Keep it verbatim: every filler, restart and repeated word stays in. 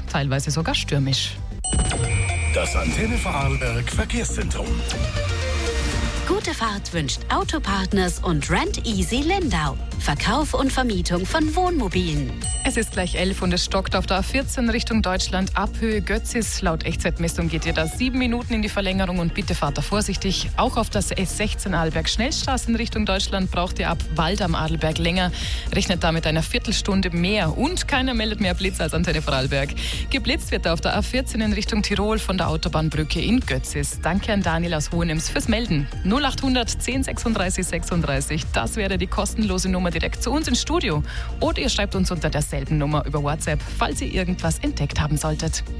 teilweise sogar stürmisch. Das Antenne Vorarlberg Verkehrszentrum. Gute Fahrt wünscht Autopartners und Rent Easy Lindau. Verkauf und Vermietung von Wohnmobilen. Es ist gleich elf und es stockt auf der A vierzehn Richtung Deutschland ab Höhe Götzis. Laut Echtzeitmessung geht ihr da sieben Minuten in die Verlängerung und bitte fahrt da vorsichtig. Auch auf das S sechzehn Arlberg Schnellstraße in Richtung Deutschland braucht ihr ab Wald am Adelberg länger. Rechnet damit einer Viertelstunde mehr und keiner meldet mehr Blitz als Antenne Vorarlberg. Geblitzt wird auf der A vierzehn in Richtung Tirol von der Autobahnbrücke in Götzis. Danke an Daniel aus Hohenems fürs Melden. null achthundert zehn sechsunddreißig sechsunddreißig, das wäre die kostenlose Nummer direkt zu uns ins Studio. Oder ihr schreibt uns unter derselben Nummer über WhatsApp, falls ihr irgendwas entdeckt haben solltet.